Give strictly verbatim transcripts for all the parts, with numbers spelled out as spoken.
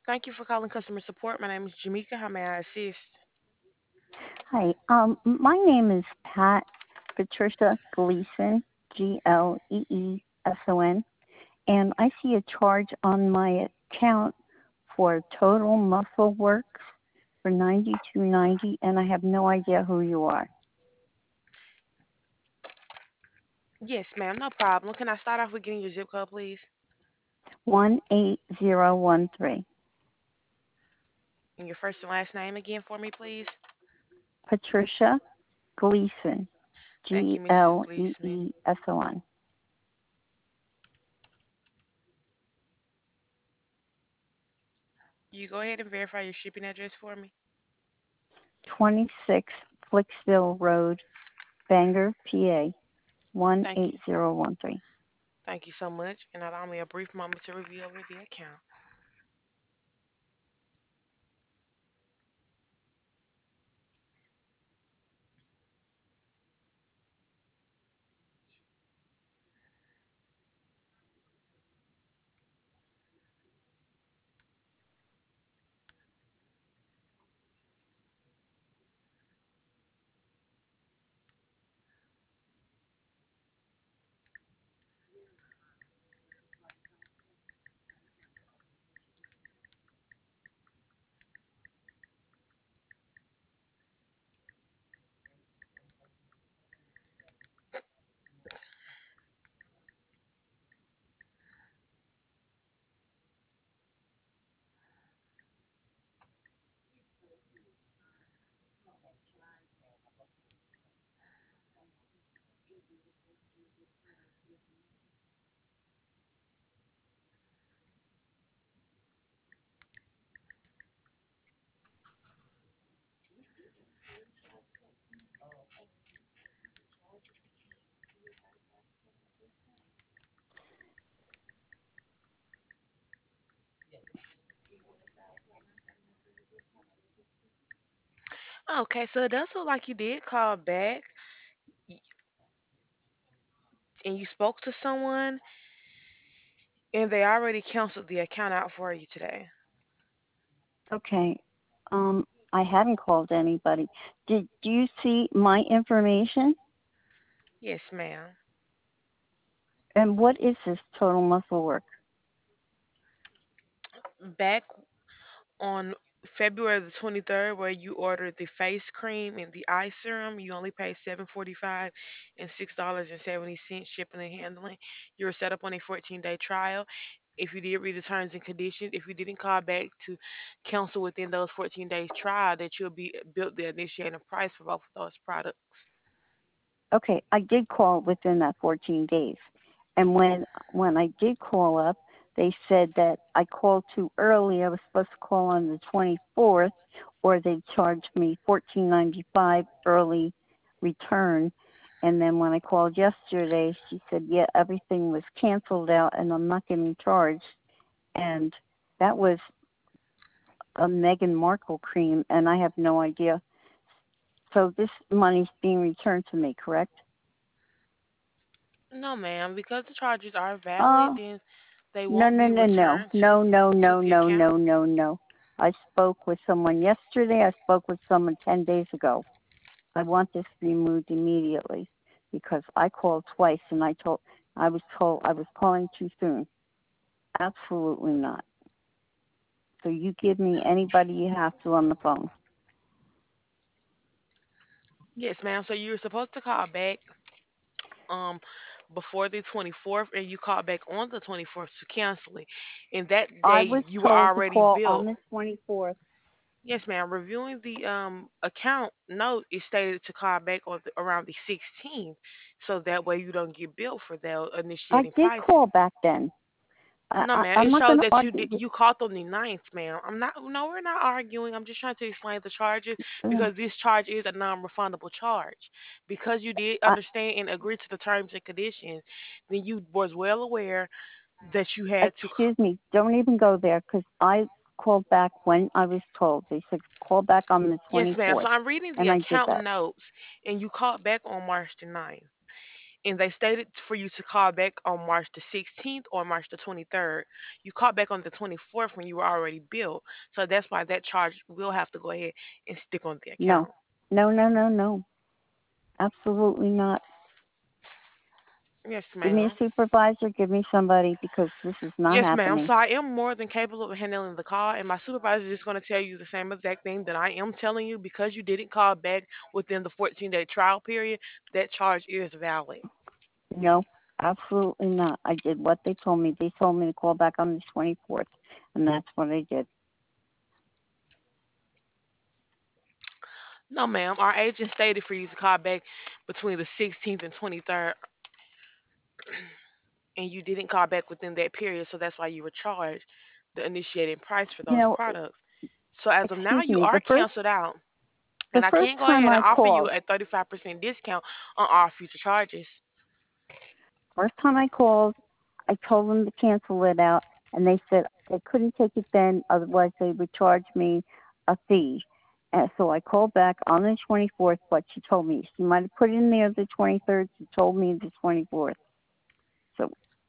Thank you for calling customer support. My name is Jamaica. How may I assist? Hi, um, my name is Pat Patricia Gleason, G L E E S O N, and I see a charge on my account for Total Muscle Works for ninety-two ninety, and I have no idea who you are. Yes, ma'am. No problem. Can I start off with getting your zip code, please? One eight zero one three. And your first and last name again for me, please? Patricia Gleason, Thank G you, missus L E Gleason. E S O N. You go ahead and verify your shipping address for me. twenty-six Flicksville Road, Bangor, P A one Thank you. eight zero one three. Thank you so much. And allow me a brief moment to review over the account. Okay, so it does look like you did call back y- and you spoke to someone and they already canceled the account out for you today. Okay. Um, I haven't called anybody. Did do you see my information? Yes, ma'am. And what is this total muscle work? Back on February the twenty-third, where you ordered the face cream and the eye serum, you only paid seven forty-five and six dollars and seventy cents shipping and handling. You were set up on a fourteen day trial. If you did read the terms and conditions, if you didn't call back to cancel within those fourteen days trial, that you'll be built the initiating price for both of those products. Okay, I did call within that fourteen days. And when when I did call up, they said that I called too early. I was supposed to call on the twenty-fourth, or they charged me fourteen ninety-five early return. And then when I called yesterday, she said, "Yeah, everything was canceled out, and I'm not getting charged." And that was a Meghan Markle cream, and I have no idea. So this money's being returned to me, correct? No, ma'am, because the charges are valid, Oh, then they no, won't no, be no, no, returned to no, no, to no, the no, account. no, no, no. I spoke with someone yesterday. I spoke with someone ten days ago. I want this removed immediately because I called twice and I told I was told I was calling too soon. Absolutely not. So you give me anybody you have to on the phone. Yes, ma'am. So you were supposed to call back um before the twenty-fourth and you called back on the twenty-fourth to cancel it. And that I day was you were told to already call on billed. the twenty-fourth. Yes, ma'am. Reviewing the um account note, it stated to call back on the, around the sixteenth, so that way you don't get billed for the I initiating did price. call back then. I, No, I, ma'am. I'm It not going showed to that you argue did, with. you called on the ninth, ma'am. I'm not. No, we're not arguing. I'm just trying to explain the charges Uh, because this charge is a non-refundable charge. Because you did I, understand and agree to the terms and conditions, then you was well aware that you had to. excuse me. Don't even go there because I called back when I was told. They said call back on the Yes, ma'am. So twenty-fourth, I'm reading the and I did account that. notes, and you called back on March the ninth. and they stated for you to call back on March the sixteenth or March the twenty-third. You called back on the twenty-fourth when you were already billed. So that's why that charge will have to go ahead and stick on the No, account. no, no, no, no. Absolutely not. Yes, Give me a ma'am. supervisor. Give me somebody because this is not Yes, ma'am. happening. So I am more than capable of handling the call, and my supervisor is going to tell you the same exact thing that I am telling you because you didn't call back within the fourteen day trial period. That charge is valid. No, absolutely not. I did what they told me. They told me to call back on the twenty-fourth, and that's what I did. No, ma'am. Our agent stated for you to call back between the sixteenth and twenty-third, and you didn't call back within that period, so that's why you were charged the initiating price for You those know, products. So as of now, excuse you me. are The first canceled out, the and I first can go time ahead and I offer you called, a thirty-five percent discount on all future charges. first time I called, I told them to cancel it out, and they said they couldn't take it then, otherwise they would charge me a fee. And so I called back on the twenty-fourth, but she told me she might have put in there the twenty-third. She told me the twenty-fourth. So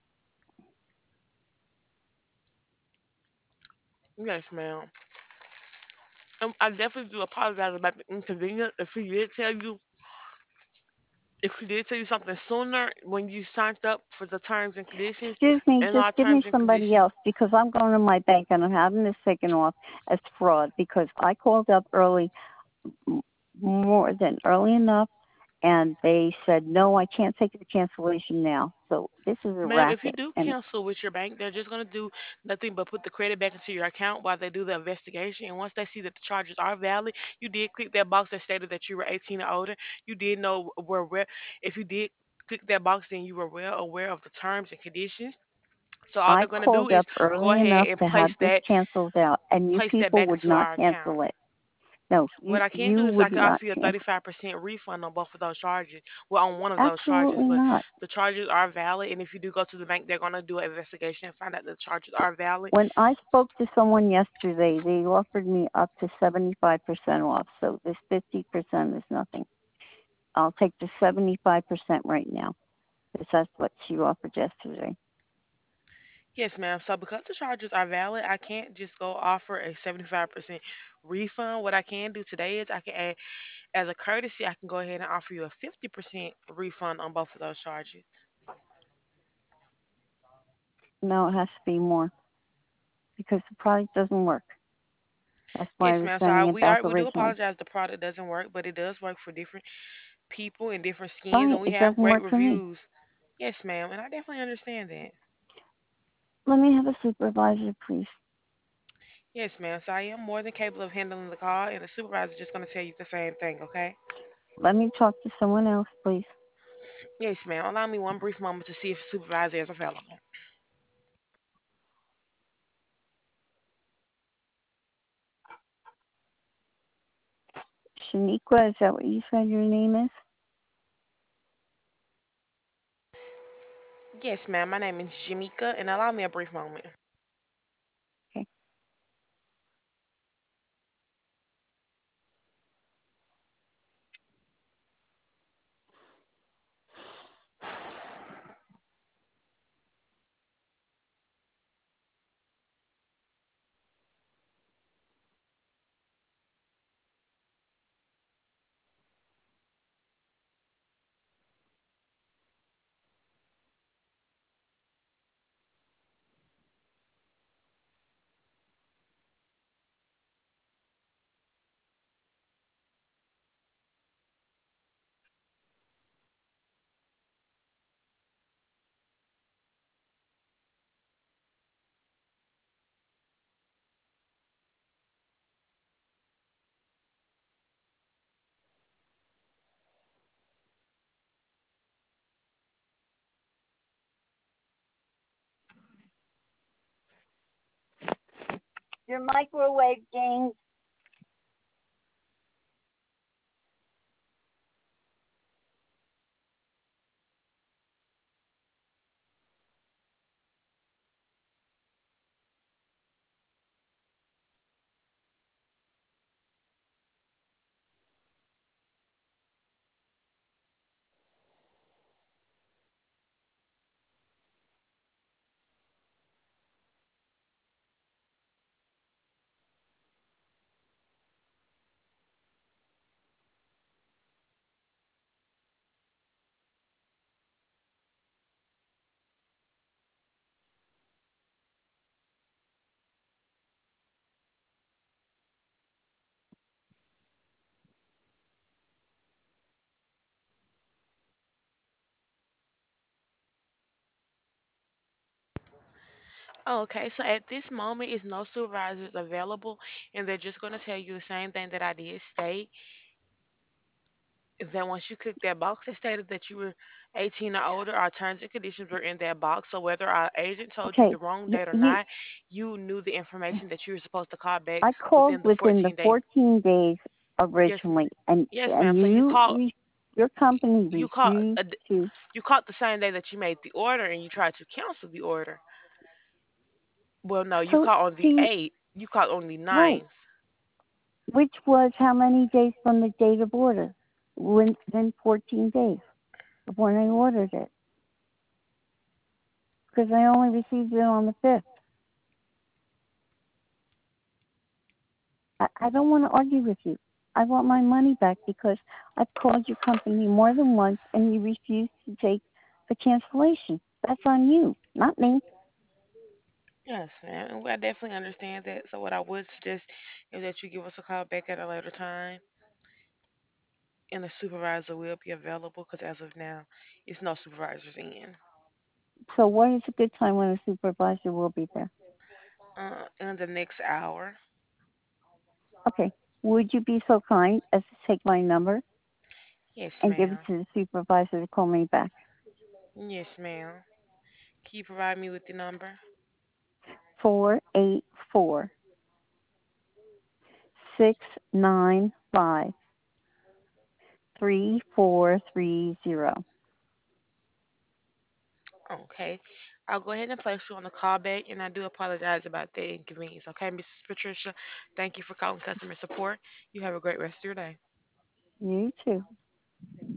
Yes, ma'am. Um, I definitely do apologize about the inconvenience. If he did tell you, if he did tell you something sooner when you signed up for the terms and conditions, excuse me, and just our give me terms and somebody conditions. else because I'm going to my bank and I'm having this taken off as fraud because I called up early, more than early enough, and they said no, I can't take the cancellation now. So this is a Ma'am, if you racket, do and cancel with your bank, they're just going to do nothing but put the credit back into your account while they do the investigation. And once they see that the charges are valid, you did click that box that stated that you were eighteen or older. You did know were where if you did click that box, then you were well aware of the terms and conditions. So all I they're going to do called is up go early ahead enough and to place have this that canceled out, and you place that people back would into not our account. cancel it. No, What you I can you do is I would can not offer you a cancel. thirty-five percent refund on both of those charges. Well, on one of those charges, Absolutely but not. the charges are valid. And if you do go to the bank, they're going to do an investigation and find out that the charges are valid. When I spoke to someone yesterday, they offered me up to seventy-five percent off. So this fifty percent is nothing. I'll take the seventy-five percent right now because that's what she offered yesterday. Yes, ma'am. So because the charges are valid, I can't just go offer a seventy-five percent refund. What I can do today is I can add, as a courtesy, I can go ahead and offer you a fifty percent refund on both of those charges. No, it has to be more because the product doesn't work. That's why Yes, I was ma'am. So I, sending it we back are we do originally. apologize the product doesn't work, but it does work for different people and different skins, Fine, and we it have doesn't great work for me. reviews. Yes, ma'am, and I definitely understand that. Let me have a supervisor, please. Yes, ma'am. So I am more than capable of handling the call, and the supervisor is just going to tell you the same thing, okay? Let me talk to someone else, please. Yes, ma'am. Allow me one brief moment to see if the supervisor is available. Shaniqua, is that what you said your name is? Yes, ma'am. My name is Jamika, and allow me a brief moment. Okay. Your microwave, James. Oh, okay, so at this moment, is no supervisors available, and they're just going to tell you the same thing that I did state. Is that once you click that box, it stated that you were eighteen or older, our terms and conditions were in that box. So whether our agent told you Okay, the wrong you, date or you not, you knew the information that you were supposed to call back I called within the within the fourteen days. fourteen days Yes, m- originally, and yes, ma'am. and So you you called, re, your company you called, refused a d to. you called the same day that you made the order, and you tried to cancel the order. Well, no, you So called on the see, eighth. You called on the right, ninth. which was how many days from the date of order? Within fourteen days of when I ordered it, because I only received it on the fifth. I, I don't want to argue with you. I want my money back because I've called your company more than once and you refuse to take the cancellation. That's on you, not me. Yes, ma'am. And I definitely understand that. So what I would suggest is that you give us a call back at a later time, and the supervisor will be available because as of now, it's no supervisors in. So what is a good time when a supervisor will be there? Uh, in the next hour. Okay. Would you be so kind as to take my number Yes, and give it ma'am. to the supervisor to call me back? Yes, ma'am. Can you provide me with the number? Four eight four six nine five three four three zero. Okay. I'll go ahead and place you on the call back, and I do apologize about the inconvenience. Okay, missus Patricia, thank you for calling customer support. You have a great rest of your day. You too.